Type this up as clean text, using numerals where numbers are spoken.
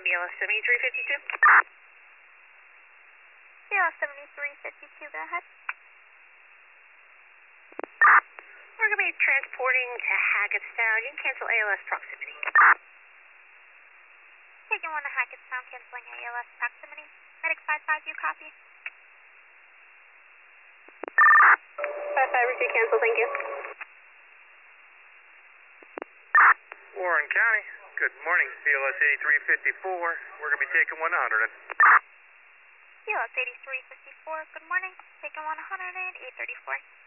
BLS 7352. BLS 7352, go ahead. We're going to be transporting to Hackettstown. You can cancel ALS proximity. Taking 1 to Hackettstown, canceling ALS proximity. Medic 55, you copy? 55, repeat cancel, thank you. Warren County, good morning. BLS 8354. We're going to be taking 100. BLS 8354, good morning. Taking 100 and 834.